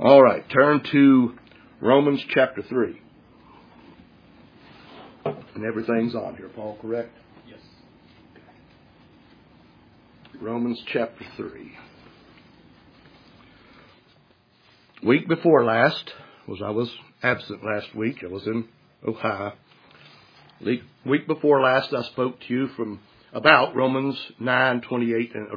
All right, turn to Romans chapter 3. And everything's on here, Paul, correct? Yes. Romans chapter 3. Week before last, I was absent last week. I was in Ohio. Week before last, I spoke to you about Romans 9:28 and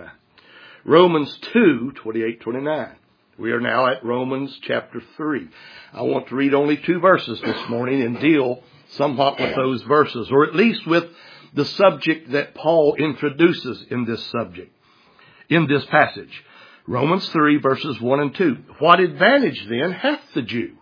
Romans 2:28-29. We are now at Romans chapter 3. I want to read only 2 verses this morning and deal somewhat with those verses, or at least with the subject that Paul introduces in this subject, in this passage. Romans 3 verses 1 and 2. What advantage then hath the Jew?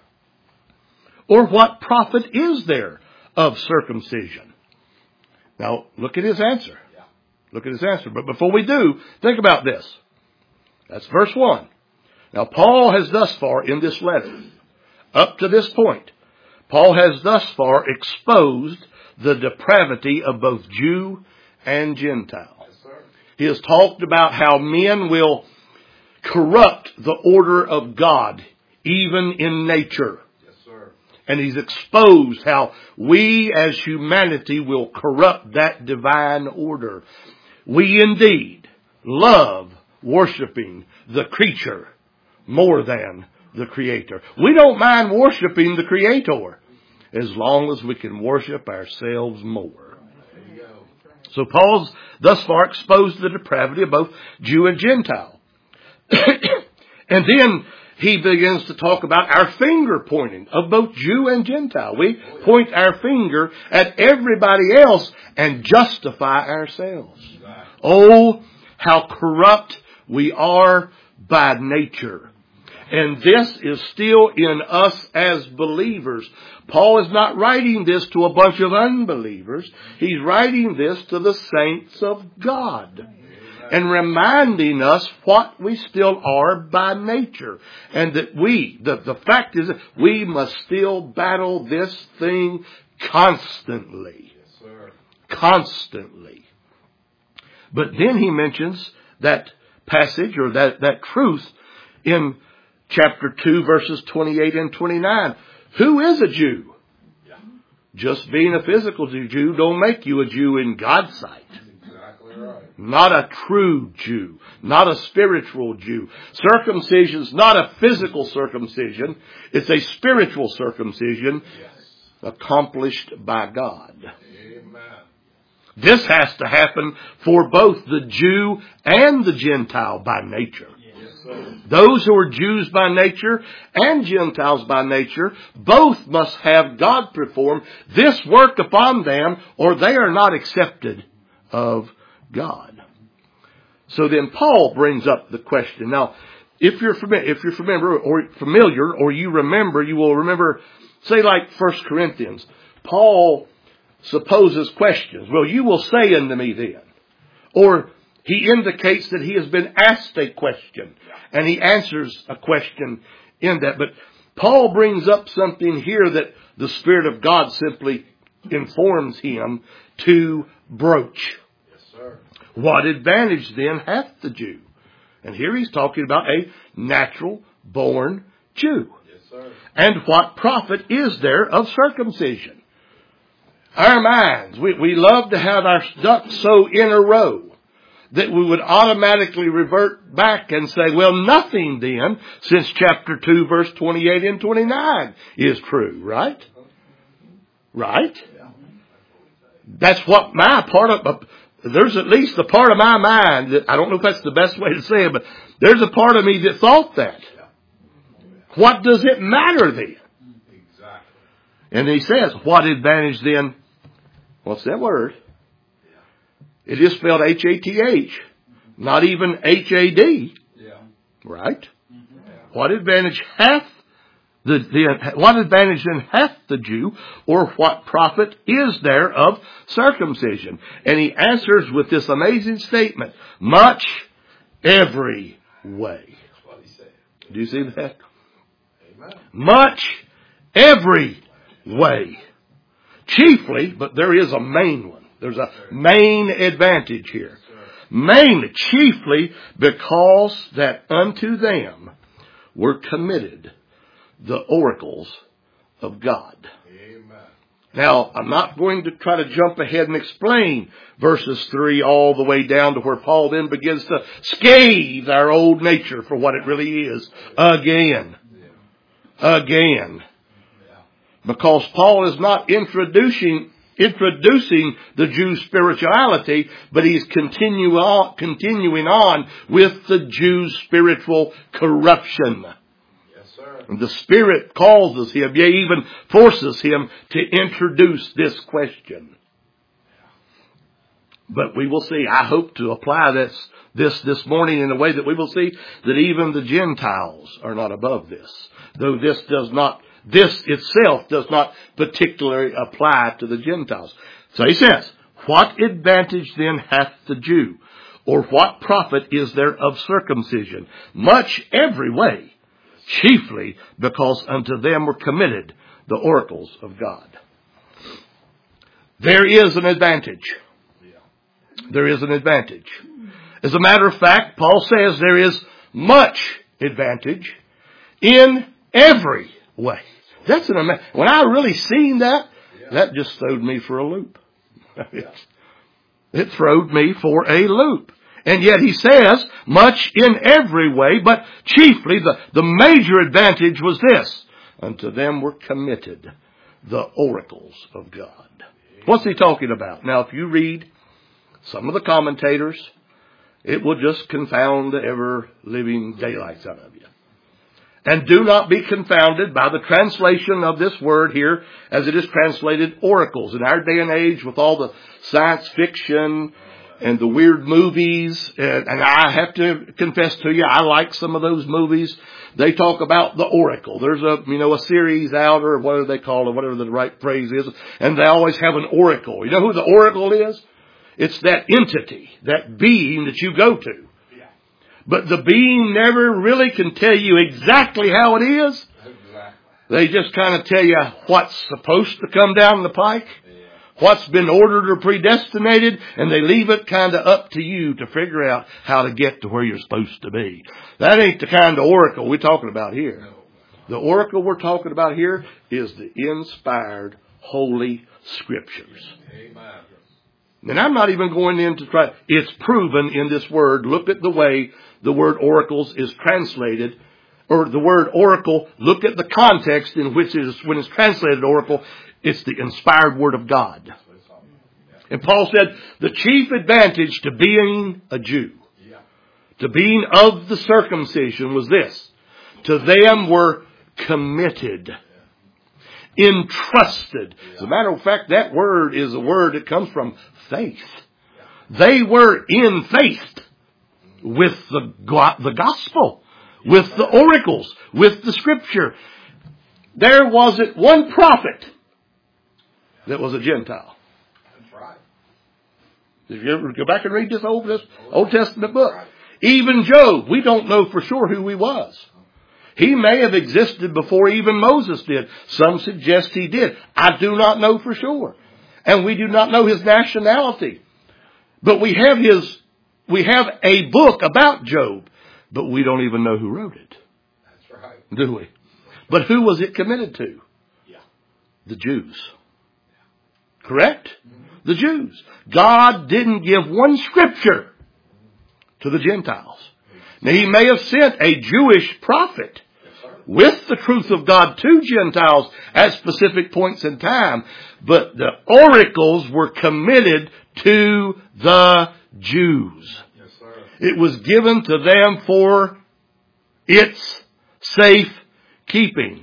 Or what profit is there of circumcision? Now, look at his answer. Look at his answer. But before we do, think about this. That's verse 1. Now, Paul has thus far in this letter, up to this point, Paul has thus far exposed the depravity of both Jew and Gentile. Yes, sir. He has talked about how men will corrupt the order of God, even in nature. Yes, sir. And he's exposed how we as humanity will corrupt that divine order. We indeed love worshiping the creature more than the Creator. We don't mind worshiping the Creator as long as we can worship ourselves more. So Paul's thus far exposed the depravity of both Jew and Gentile. And then he begins to talk about our finger pointing of both Jew and Gentile. We point our finger at everybody else and justify ourselves. Oh, how corrupt we are by nature. And this is still in us as believers. Paul is not writing this to a bunch of unbelievers. He's writing this to the saints of God. And reminding us what we still are by nature. And that the fact is that we must still battle this thing constantly. Yes, sir. Constantly. But then he mentions that passage or that truth in chapter 2 verses 28 and 29. Who is a Jew? Yeah. Just being a physical Jew don't make you a Jew in God's sight. Exactly right. Not a true Jew. Not a spiritual Jew. Circumcision's not a physical circumcision. It's a spiritual circumcision. Yes. Accomplished by God. Amen. This has to happen for both the Jew and the Gentile by nature. Yes, sir. Those who are Jews by nature and Gentiles by nature, both must have God perform this work upon them, or they are not accepted of God. So then Paul brings up the question. Now, if you're familiar, or you will remember, say like 1 Corinthians, Paul supposes questions. Well, you will say unto me then. Or he indicates that he has been asked a question, and he answers a question in that. But Paul brings up something here that the Spirit of God simply informs him to broach. Yes, sir. What advantage then hath the Jew? And here he's talking about a natural born Jew. Yes, sir. And what profit is there of circumcision? Our minds, we love to have our ducks so in a row that we would automatically revert back and say, well, nothing then, since chapter 2, verse 28 and 29 is true, right? Right? That's what my part of, there's at least a part of my mind that, I don't know if that's the best way to say it, but there's a part of me that thought that. What does it matter then? Exactly. And he says, what advantage then? What's that word? It is spelled H-A-T-H, not even H-A-D. Yeah. Right? Mm-hmm. Yeah. What advantage hath what advantage then hath the Jew, or what profit is there of circumcision? And he answers with this amazing statement, much every way. That's what he said. Do you see that? Amen. Much every way. Chiefly, but there is a main one. There's a main advantage here. Mainly, chiefly, because that unto them were committed the oracles of God. Amen. Now, I'm not going to try to jump ahead and explain verses 3 all the way down to where Paul then begins to scathe our old nature for what it really is again. Again. Because Paul is not introducing the Jews' spirituality, but he's continuing on with the Jews' spiritual corruption. Yes, sir. And the Spirit causes him, yea, even forces him to introduce this question. But we will see. I hope to apply this morning in a way that we will see that even the Gentiles are not above this. Though this itself does not particularly apply to the Gentiles. So he says, what advantage then hath the Jew? Or what profit is there of circumcision? Much every way, chiefly because unto them were committed the oracles of God. There is an advantage. There is an advantage. As a matter of fact, Paul says there is much advantage in every way. When I really seen that, that just throwed me for a loop. It throwed me for a loop. And yet he says, much in every way, but chiefly the major advantage was this. Unto them were committed the oracles of God. What's he talking about? Now, if you read some of the commentators, it will just confound the ever-living daylights out of you. And do not be confounded by the translation of this word here as it is translated oracles. In our day and age, with all the science fiction and the weird movies, and I have to confess to you, I like some of those movies. They talk about the oracle. There's a series out, or what do they call it, whatever the right phrase is, and they always have an oracle. You know who the oracle is? It's that entity, that being that you go to. But the being never really can tell you exactly how it is. Exactly. They just kind of tell you what's supposed to come down the pike, what's been ordered or predestinated, and they leave it kind of up to you to figure out how to get to where you're supposed to be. That ain't the kind of oracle we're talking about here. The oracle we're talking about here is the inspired Holy Scriptures. Amen. And I'm not even going in to try. It's proven in this word. Look at the way the word oracles is translated, or the word oracle. Look at the context in which it is, when it's translated oracle, it's the inspired word of God. And Paul said the chief advantage to being a Jew, to being of the circumcision, was this: to them were committed, entrusted. As a matter of fact, that word is a word that comes from faith. They were in faith with the gospel, with the oracles, with the Scripture. There wasn't one prophet that was a Gentile. That's right. If you ever go back and read this Old Testament book, even Job, we don't know for sure who he was. He may have existed before even Moses did. Some suggest he did. I do not know for sure. And we do not know his nationality. But we have a book about Job, but we don't even know who wrote it. That's right. Do we? But who was it committed to? Yeah. The Jews. Correct? Mm-hmm. The Jews. God didn't give one scripture to the Gentiles. Now, he may have sent a Jewish prophet with the truth of God to Gentiles at specific points in time, but the oracles were committed to the Jews. Yes, sir. It was given to them for its safe keeping.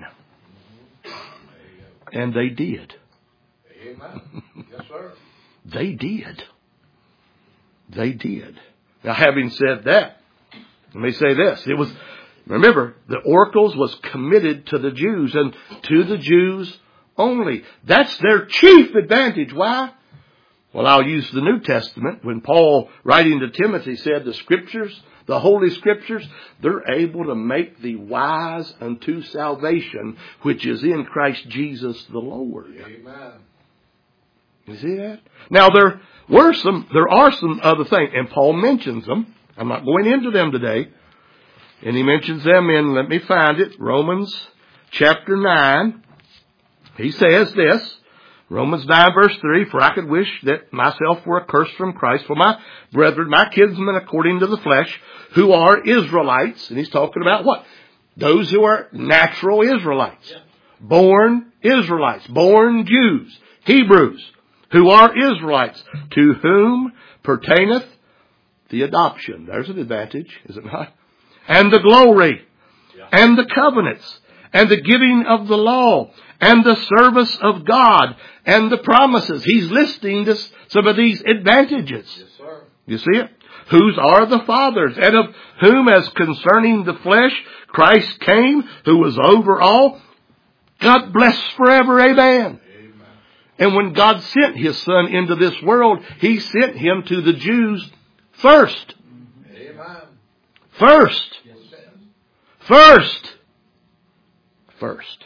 And they did. Amen. Yes, sir. They did. They did. Now, having said that, let me say this. Remember, the oracles was committed to the Jews, and to the Jews only. That's their chief advantage. Why? Well, I'll use the New Testament. When Paul, writing to Timothy, said the Scriptures, the Holy Scriptures, they're able to make thee wise unto salvation, which is in Christ Jesus the Lord. Amen. You see that? Now, there are some other things, and Paul mentions them. I'm not going into them today. And he mentions them in, let me find it, Romans chapter 9. He says this, Romans 9 verse 3, for I could wish that myself were accursed from Christ for my brethren, my kinsmen according to the flesh, who are Israelites. And he's talking about what? Those who are natural Israelites. Yeah. Born Israelites. Born Jews. Hebrews. Who are Israelites. To whom pertaineth the adoption. There's an advantage, is it not? And the glory. Yeah. And the covenants. And the giving of the law. And the service of God. And the promises. He's listing some of these advantages. Yes, sir. You see it? Whose are the fathers, and of whom as concerning the flesh Christ came, who was over all. God bless forever, amen. Amen. And when God sent His Son into this world, He sent Him to the Jews first. Amen. First. Yes, sir. First. First.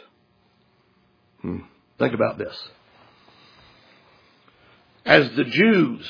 Think about this. As the Jews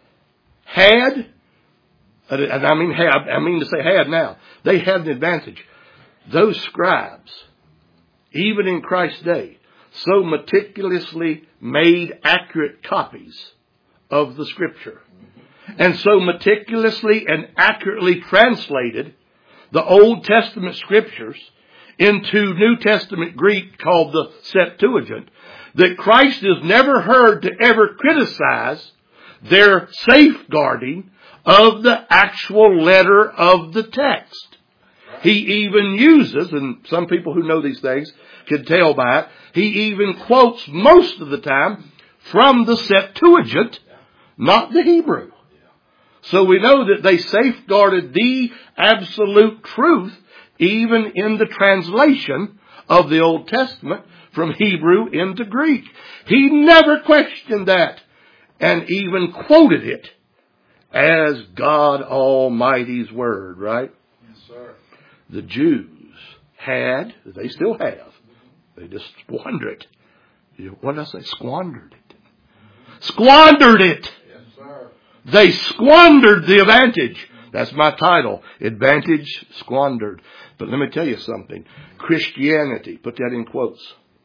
had, and I mean to say had now, they had an advantage. Those scribes, even in Christ's day, so meticulously made accurate copies of the Scripture, and so meticulously and accurately translated the Old Testament Scriptures into New Testament Greek called the Septuagint, that Christ is never heard to ever criticize their safeguarding of the actual letter of the text. He even uses, and some people who know these things can tell by it, he even quotes most of the time from the Septuagint, not the Hebrew. So we know that they safeguarded the absolute truth even in the translation of the Old Testament from Hebrew into Greek. He never questioned that and even quoted it as God Almighty's Word, right? Yes, sir. The Jews had, they still have, they just squandered it. What did I say? Squandered it. Squandered it! Yes, sir. They squandered the advantage. That's my title. Advantage squandered. But let me tell you something. Christianity, put that in quotes.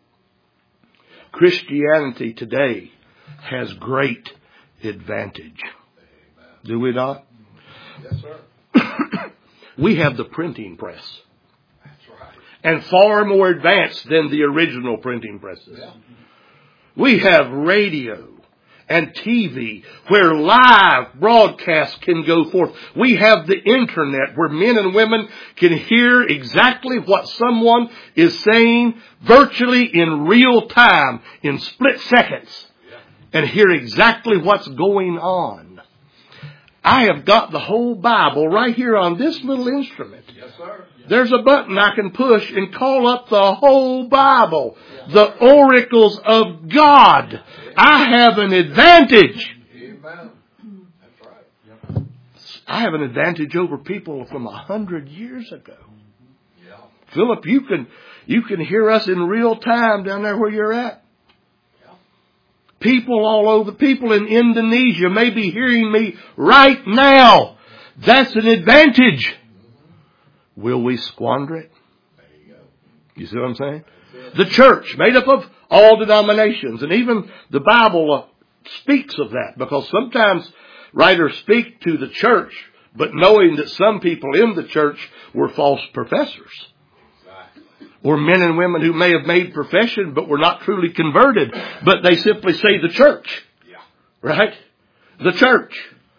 Christianity today has great advantage. Amen. Do we not? Yes, sir. We have the printing press. That's right. And far more advanced than the original printing presses. Yeah. We have radio and TV where live broadcasts can go forth. We have the internet where men and women can hear exactly what someone is saying virtually in real time, in split seconds, and hear exactly what's going on. I have got the whole Bible right here on this little instrument. Yes, sir. There's a button I can push and call up the whole Bible. The oracles of God. I have an advantage. Amen. That's right. Yep. I have an advantage over people from 100 years ago. Yeah. Philip, you can hear us in real time down there where you're at. Yeah. People all over, people in Indonesia may be hearing me right now. That's an advantage. Will we squander it? There you go. You see what I'm saying? The church, made up of all denominations, and even the Bible speaks of that, because sometimes writers speak to the church, but knowing that some people in the church were false professors, Exactly. or men and women who may have made profession but were not truly converted, but they simply say the church. Yeah. Right? The church.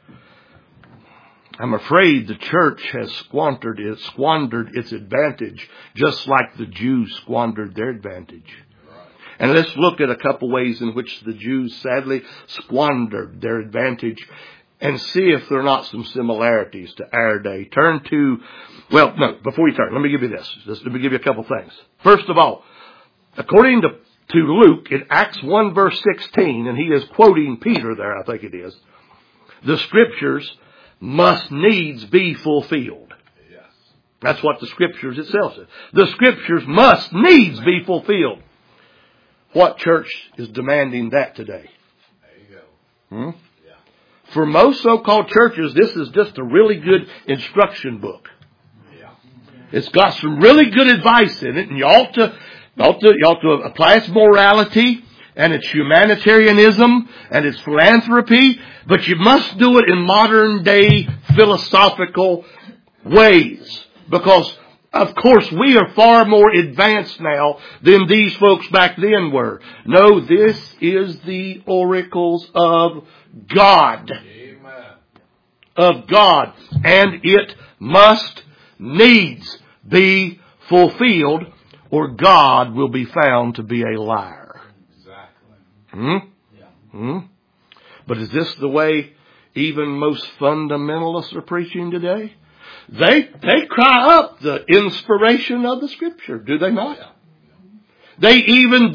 I'm afraid the church has squandered its advantage, just like the Jews squandered their advantage. Right. And let's look at a couple ways in which the Jews sadly squandered their advantage and see if there are not some similarities to our day. Turn to, before you turn, let me give you this. Let me give you a couple things. First of all, according to Luke, in Acts 1 verse 16, and he is quoting Peter there, I think it is, the Scriptures must needs be fulfilled. Yes. That's what the Scriptures itself says. The Scriptures must needs be fulfilled. What church is demanding that today? There you go. Yeah. For most so-called churches, this is just a really good instruction book. Yeah. It's got some really good advice in it, and you ought to apply its morality and its humanitarianism and its philanthropy, but you must do it in modern day philosophical ways, because of course we are far more advanced now than these folks back then were. No, this is the oracles of God. Amen. Of God. And it must needs be fulfilled, or God will be found to be a liar. Exactly. Yeah. But is this the way even most fundamentalists are preaching today? They cry up the inspiration of the Scripture, do they not? Yeah. They even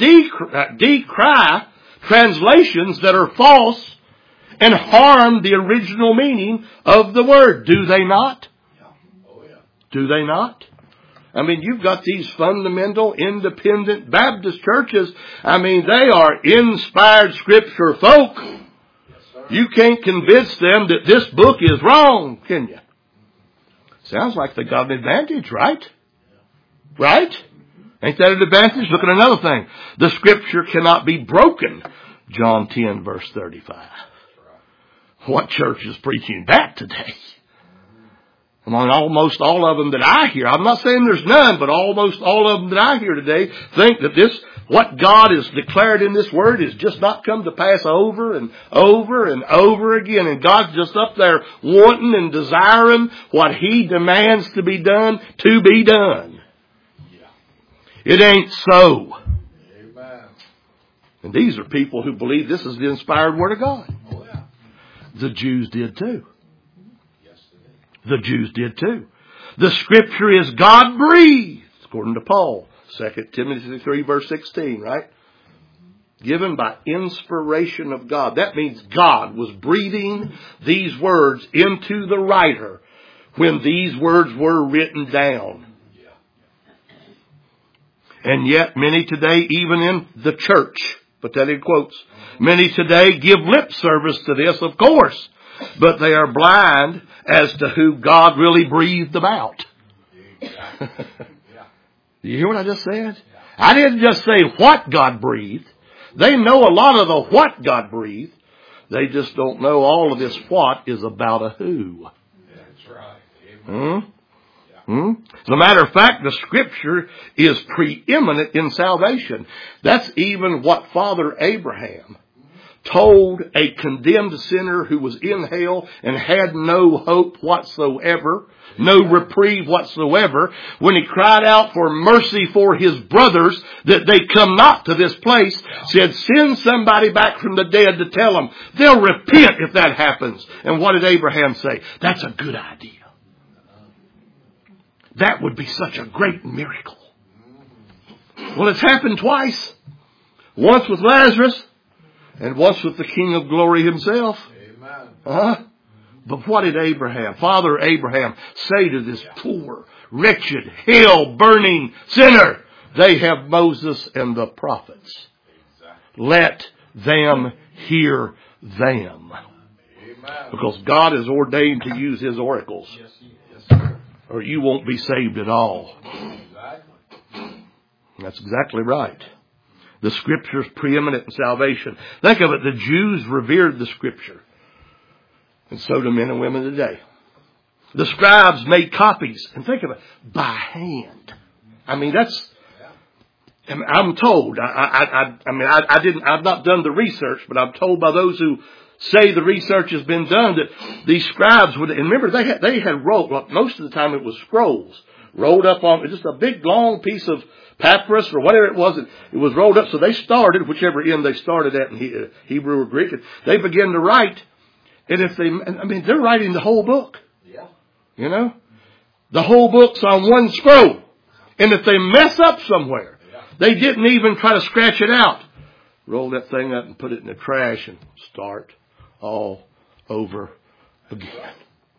decry translations that are false and harm the original meaning of the Word, do they not? Yeah. Oh, yeah. Do they not? I mean, you've got these fundamental independent Baptist churches. I mean, they are inspired Scripture folk. Yes, sir. You can't convince them that this book is wrong, can you? Sounds like they got an advantage, right? Right? Ain't that an advantage? Look at another thing. The Scripture cannot be broken. John 10, verse 35. What church is preaching that today? I mean, almost all of them that I hear, I'm not saying there's none, but almost all of them that I hear today think that this, what God has declared in this Word is just not come to pass over and over and over again. And God's just up there wanting and desiring what He demands to be done. Yeah. It ain't so. Amen. And these are people who believe this is the inspired Word of God. Oh, yeah. The Jews did too. Yes, it is. The Jews did too. The Scripture is God-breathed, according to Paul. 2 Timothy 3, verse 16, right? Given by inspiration of God. That means God was breathing these words into the writer when these words were written down. And yet many today, even in the church, put that in quotes, many today give lip service to this, of course, but they are blind as to who God really breathed them out. Do you hear what I just said? I didn't just say what God breathed. They know a lot of the what God breathed. They just don't know all of this what is about a who. That's right. As a matter of fact, the Scripture is preeminent in salvation. That's even what Father Abraham told a condemned sinner who was in hell and had no hope whatsoever, no reprieve whatsoever, when he cried out for mercy for his brothers that they come not to this place, said, send somebody back from the dead to tell them. They'll repent if that happens. And what did Abraham say? That's a good idea. That would be such a great miracle. Well, it's happened twice. Once with Lazarus and once with the King of Glory himself. Amen. But what did Father Abraham, say to this poor, wretched, hell-burning sinner? They have Moses and the prophets. Exactly. Let them hear them. Amen. Because God is ordained to use His oracles. Yes, sir. Or you won't be saved at all. Exactly. That's exactly right. The Scripture is preeminent in salvation. Think of it, the Jews revered the Scripture. And so do men and women today. The scribes made copies. And think of it, by hand. I mean, I'm told, I've not done the research, but I'm told by those who say the research has been done that these scribes would, and remember they had wrote, well, most of the time it was scrolls, rolled up on just a big long piece of papyrus or whatever it was. It was rolled up. So they started, whichever end they started at in Hebrew or Greek, and they began to write. And they're writing the whole book. Yeah. You know? The whole book's on one scroll. And if they mess up somewhere, they didn't even try to scratch it out. Roll that thing up and put it in the trash and start all over again.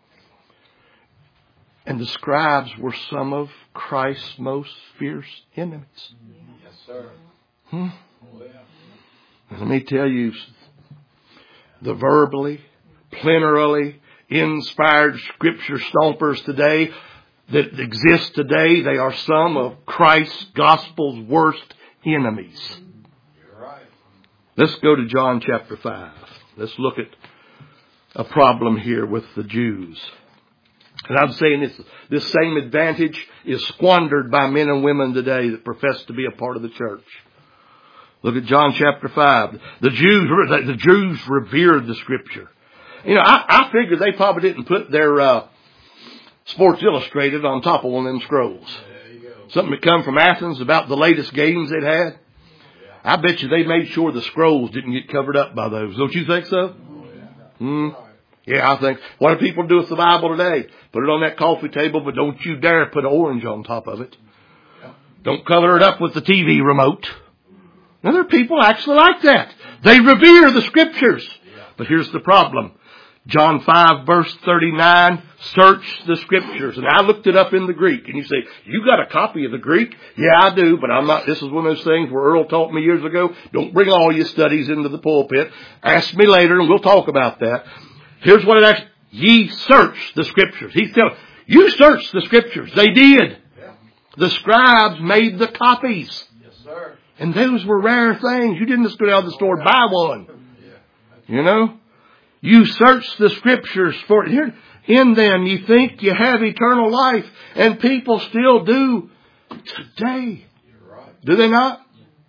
And the scribes were some of Christ's most fierce enemies. Yes, sir. Oh, yeah. Let me tell you, the verbally, plenarily inspired Scripture stompers today, that exist today, they are some of Christ's gospel's worst enemies. You're right. Let's go to John chapter 5. Let's look at a problem here with the Jews. And I'm saying this same advantage is squandered by men and women today that profess to be a part of the church. Look at John chapter 5. The Jews revered the Scripture. You know, I figured they probably didn't put their Sports Illustrated on top of one of them scrolls. There you go. Something that come from Athens about the latest games they'd had. I bet you they made sure the scrolls didn't get covered up by those. Don't you think so? Oh, yeah. Hmm. Yeah, I think. What do people do with the Bible today? Put it on that coffee table, but don't you dare put an orange on top of it. Don't cover it up with the TV remote. Now, there are people actually like that. They revere the Scriptures. But here's the problem. John 5 verse 39, search the Scriptures. And I looked it up in the Greek. And you say, you got a copy of the Greek? Yeah, I do, but I'm not. This is one of those things where Earl taught me years ago. Don't bring all your studies into the pulpit. Ask me later and we'll talk about that. Here's what it actually, ye search the Scriptures. He's telling you search the Scriptures. They did. Yeah. The scribes made the copies. Yes, sir. And those were rare things. You didn't just go down to the store and buy one. Yeah. You know? You search the Scriptures for here. In them you think you have eternal life. And people still do today. You're right. Do they not?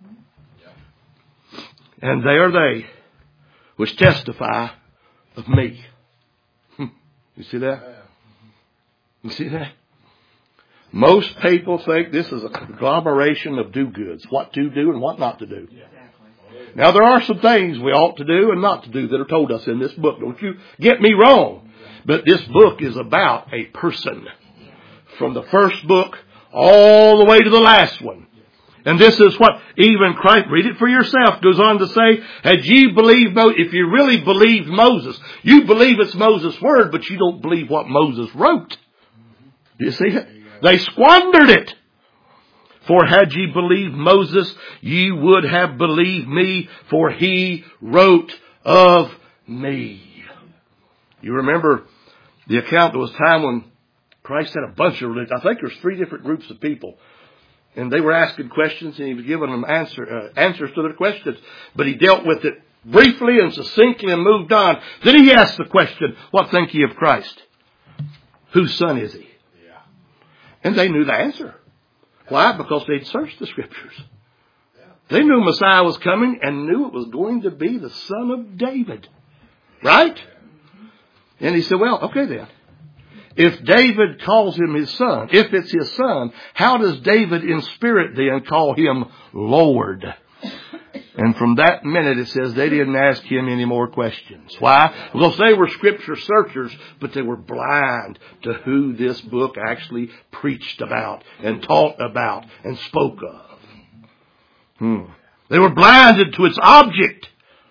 And they are they which testify of me. You see that? Yeah. You see that? Most people think this is a conglomeration of do-goods. What to do and what not to do. Now there are some things we ought to do and not to do that are told us in this book. Don't you get me wrong. But this book is about a person. From the first book all the way to the last one. And this is what even Christ, read it for yourself, goes on to say, had ye believed, if you really believed Moses, you believe it's Moses' word, but you don't believe what Moses wrote. Do you see it? They squandered it. For had ye believed Moses, ye would have believed me, for he wrote of me. You remember the account, there was a time when Christ had a bunch of religions. I think there's 3 different groups of people. And they were asking questions and he was giving them answers to their questions. But he dealt with it briefly and succinctly and moved on. Then he asked the question, what think ye of Christ? Whose son is he? Yeah. And they knew the answer. Why? Because they'd searched the Scriptures. They knew Messiah was coming and knew it was going to be the son of David. Right? And he said, well, okay then. If David calls him his son, if it's his son, how does David in spirit then call him Lord? And from that minute it says they didn't ask him any more questions. Why? Because they were Scripture searchers, but they were blind to who this book actually preached about and taught about and spoke of. They were blinded to its object.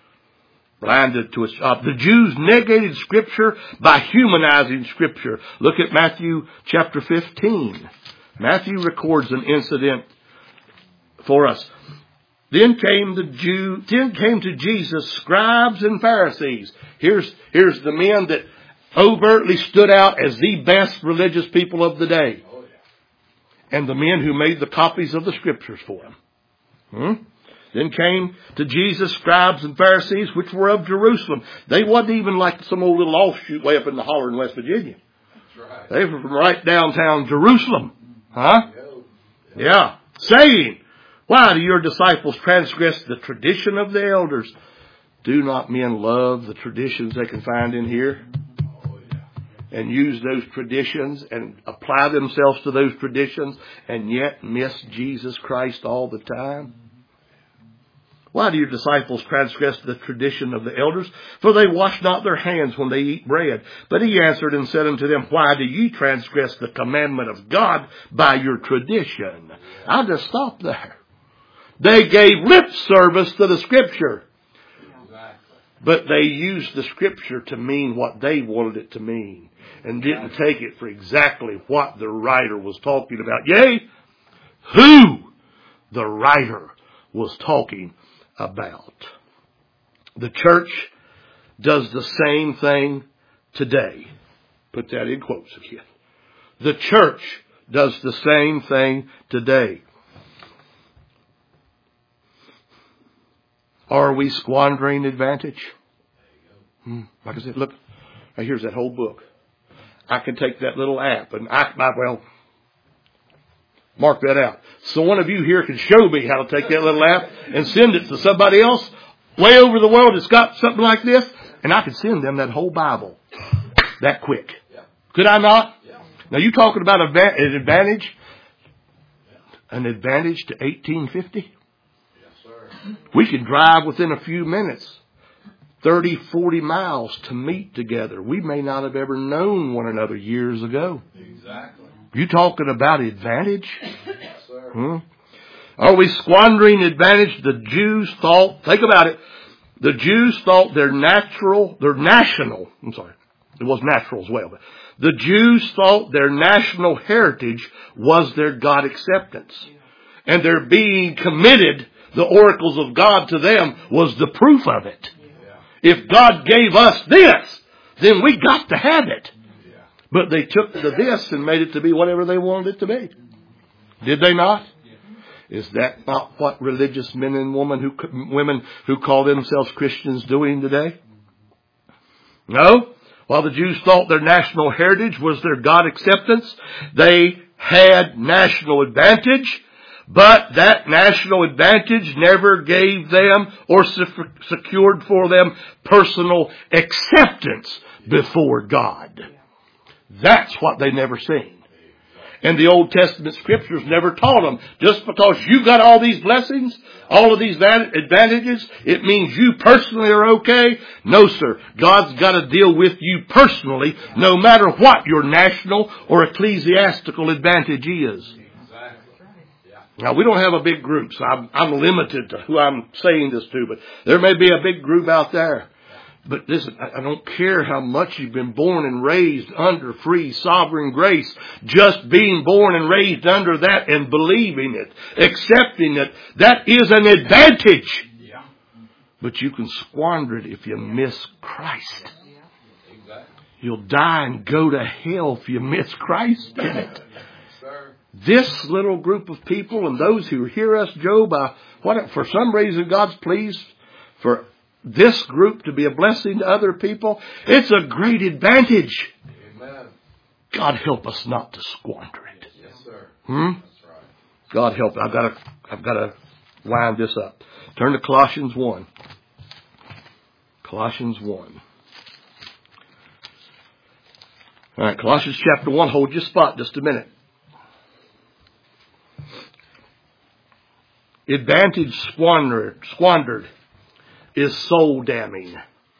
The Jews negated Scripture by humanizing Scripture. Look at Matthew chapter 15. Matthew records an incident for us. Then came to Jesus scribes and Pharisees. Here's the men that overtly stood out as the best religious people of the day. And the men who made the copies of the Scriptures for them. Then came to Jesus scribes and Pharisees, which were of Jerusalem. They wasn't even like some old little offshoot way up in the holler in West Virginia. That's right. They were from right downtown Jerusalem. Huh? Yeah. Saying, why do your disciples transgress the tradition of the elders? Do not men love the traditions they can find in here? And use those traditions and apply themselves to those traditions and yet miss Jesus Christ all the time? Why do your disciples transgress the tradition of the elders? For they wash not their hands when they eat bread. But he answered and said unto them, why do ye transgress the commandment of God by your tradition? I'll just stop there. They gave lip service to the Scripture. But they used the Scripture to mean what they wanted it to mean. And didn't take it for exactly what the writer was talking about. Yea, who the writer was talking about. The church does the same thing today. Put that in quotes again. The church does the same thing today. Are we squandering advantage? Like I said, look, here's that whole book. I can take that little app and mark that out. So one of you here can show me how to take that little app and send it to somebody else way over the world that's got something like this, and I could send them that whole Bible that quick. Could I not? Now you talking about an advantage? An advantage to 1850? Yes, sir. We can drive within a few minutes, 30, 40 miles to meet together. We may not have ever known one another years ago. Exactly. You talking about advantage? Yes, sir. Are we squandering advantage? The Jews thought, think about it, the Jews thought it was natural as well, but the Jews thought their national heritage was their God acceptance. And their being committed, the oracles of God to them, was the proof of it. If God gave us this, then we got to have it. But they took the this and made it to be whatever they wanted it to be. Did they not? Is that not what religious men and women who call themselves Christians doing today? No. While the Jews thought their national heritage was their God acceptance, they had national advantage, but that national advantage never gave them or secured for them personal acceptance before God. That's what they never seen. And the Old Testament scriptures never taught them, just because you got all these blessings, all of these advantages, it means you personally are okay. No, sir. God's got to deal with you personally, no matter what your national or ecclesiastical advantage is. Now, we don't have a big group, so I'm limited to who I'm saying this to, but there may be a big group out there. But listen, I don't care how much you've been born and raised under free sovereign grace. Just being born and raised under that and believing it, accepting it, that is an advantage. Yeah. But you can squander it if you miss Christ. You'll die and go to hell if you miss Christ in it. This little group of people and those who hear us, Joe, for some reason God's pleased for this group to be a blessing to other people. It's a great advantage. Amen. God help us not to squander it. Yes, sir. That's right. God help. I've got to wind this up. Turn to Colossians 1. Colossians 1. All right, Colossians chapter 1. Hold your spot just a minute. Advantage squandered is soul damning.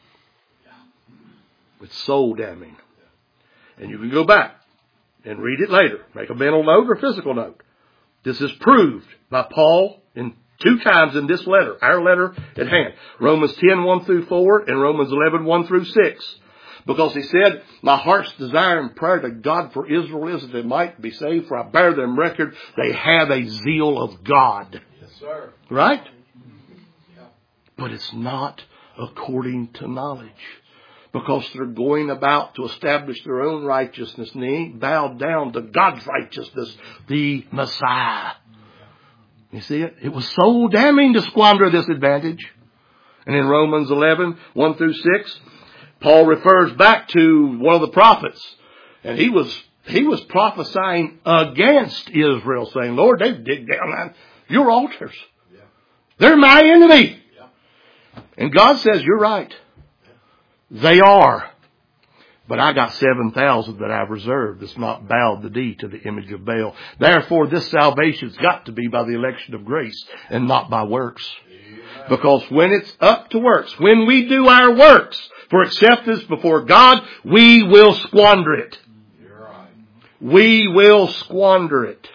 It's soul damning. And you can go back and read it later. Make a mental note or physical note. This is proved by Paul in 2 times in this letter, our letter at hand. Romans 10, 1 through 4 and Romans 11, 1 through 6. Because he said, my heart's desire and prayer to God for Israel is that they might be saved, for I bear them record. They have a zeal of God. Yes, sir. Right? But it's not according to knowledge. Because they're going about to establish their own righteousness and they ain't bowed down to God's righteousness, the Messiah. You see it? It was so damning to squander this advantage. And in Romans 11, 1 through 6, Paul refers back to one of the prophets. And he was prophesying against Israel, saying, Lord, they dig down on your altars. They're my enemy. And God says, you're right. They are. But I got 7,000 that I've reserved that's not bowed the knee to the image of Baal. Therefore, this salvation's got to be by the election of grace and not by works. Because when it's up to works, when we do our works for acceptance before God, we will squander it. You're right. We will squander it.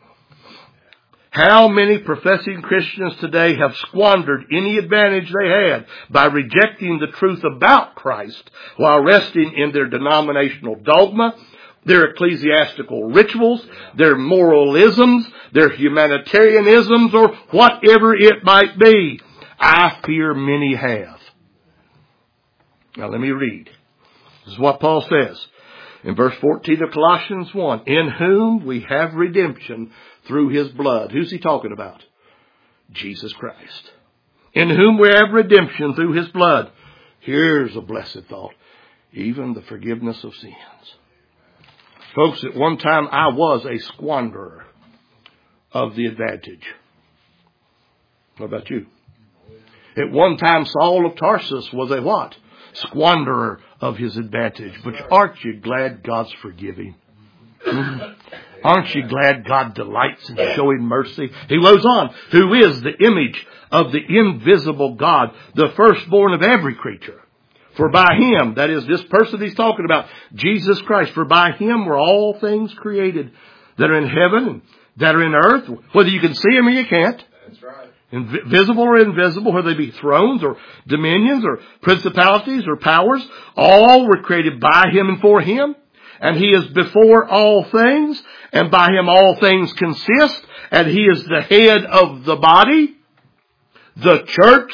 How many professing Christians today have squandered any advantage they had by rejecting the truth about Christ while resting in their denominational dogma, their ecclesiastical rituals, their moralisms, their humanitarianisms, or whatever it might be? I fear many have. Now let me read. This is what Paul says. In verse 14 of Colossians 1, in whom we have redemption through his blood. Who's he talking about? Jesus Christ. In whom we have redemption through his blood. Here's a blessed thought. Even the forgiveness of sins. Folks, at one time I was a squanderer of the advantage. What about you? At one time Saul of Tarsus was a what? Squanderer of his advantage. But aren't you glad God's forgiving? Aren't you glad God delights in showing mercy? He goes on, who is the image of the invisible God, the firstborn of every creature. For by him, that is this person he's talking about, Jesus Christ, for by him were all things created that are in heaven and that are in earth, whether you can see them or you can't. That's right. Visible or invisible, whether they be thrones or dominions or principalities or powers, all were created by him and for him. And he is before all things, and by him all things consist, and he is the head of the body, the church.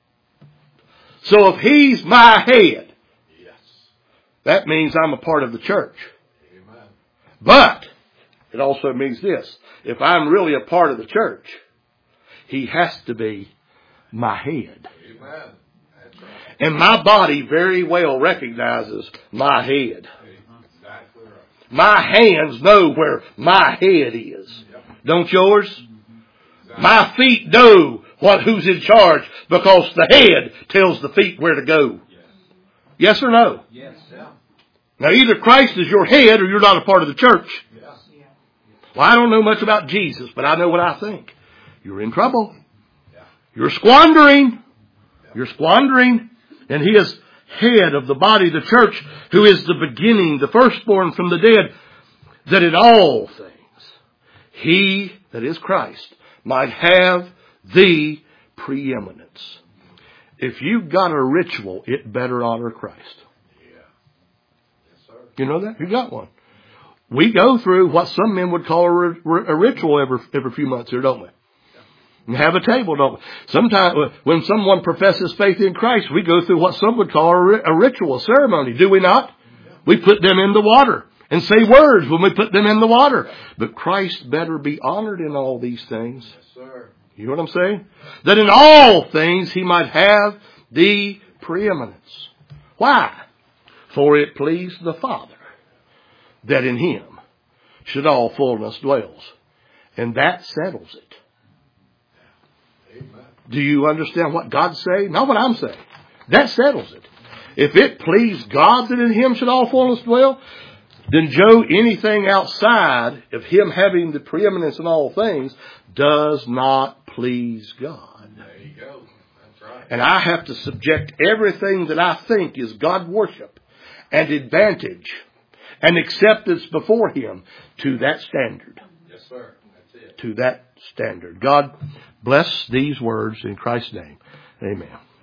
So if he's my head, Yes. that means I'm a part of the church. Amen. But it also means this. If I'm really a part of the church, he has to be my head. Amen. That's right. And my body very well recognizes my head. Exactly right. My hands know where my head is. Yep. Don't yours? Exactly. My feet know who's in charge because the head tells the feet where to go. Yes. Yes or no? Yes. Yeah. Now either Christ is your head or you're not a part of the church. Yes. Well, I don't know much about Jesus, but I know what I think. You're in trouble. Yeah. You're squandering. You're squandering. And he is head of the body, the church, who is the beginning, the firstborn from the dead, that in all things he, that is Christ, might have the preeminence. If you've got a ritual, it better honor Christ. Yeah. Yes, sir. You know that? You got one. We go through what some men would call a ritual every few months here, don't we? And have a table, don't we? Sometimes when someone professes faith in Christ, we go through what some would call a ritual, a ceremony, do we not? We put them in the water and say words when we put them in the water. But Christ better be honored in all these things. Yes, sir. You know what I'm saying? That in all things he might have the preeminence. Why? For it pleased the Father that in him should all fullness dwells. And that settles it. Amen. Do you understand what God's saying? Not what I'm saying. That settles it. If it pleased God that in him should all fullness dwell, then Joe, anything outside of him having the preeminence in all things does not please God. There you go. That's right. And I have to subject everything that I think is God worship and advantage and acceptance before him to that standard. Yes, sir. That's it. To that standard. God bless these words in Christ's name. Amen.